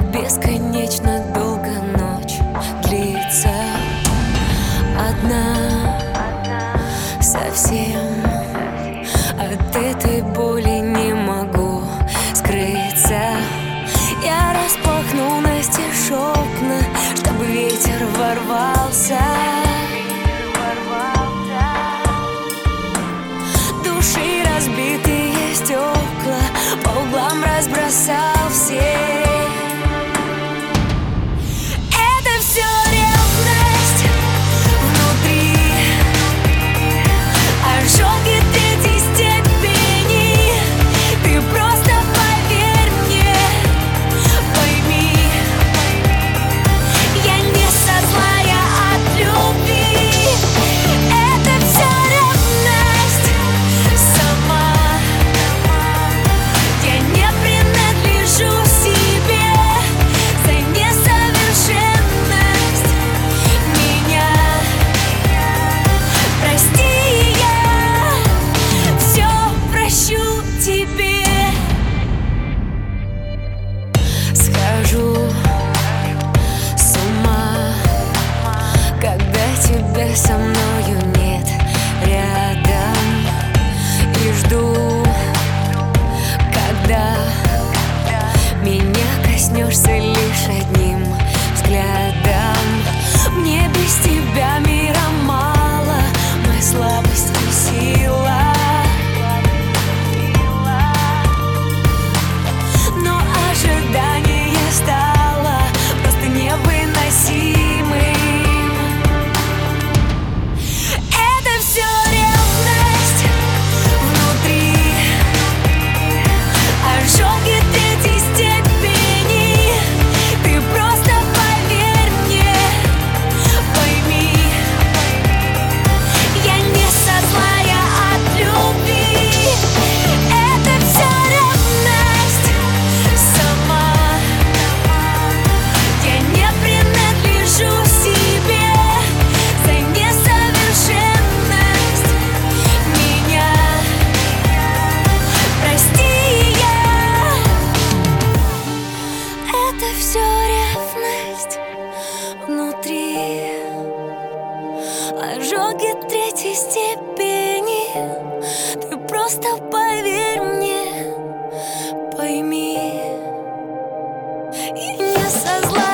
бесконечно долго ночь длится одна совсем. От этой боли не могу скрыться. Я распахну настежь окна, чтобы ветер ворвался. Души разбитые стекла по углам разбросал все. Схожу с ума, когда тебя со мною нет рядом, и жду, когда меня коснешься лишь одним взглядом. Мне без тебя мира мало, моя слабость и сила. Стало просто невыносимым. Это все ревность внутри, ожоги третьей степени. Ты просто поверь мне, пойми, я не со зла, я от любви. Это все ревность сама. Все ревность внутри, ожоги третьей степени. Ты просто поверь мне, пойми, я не со зла.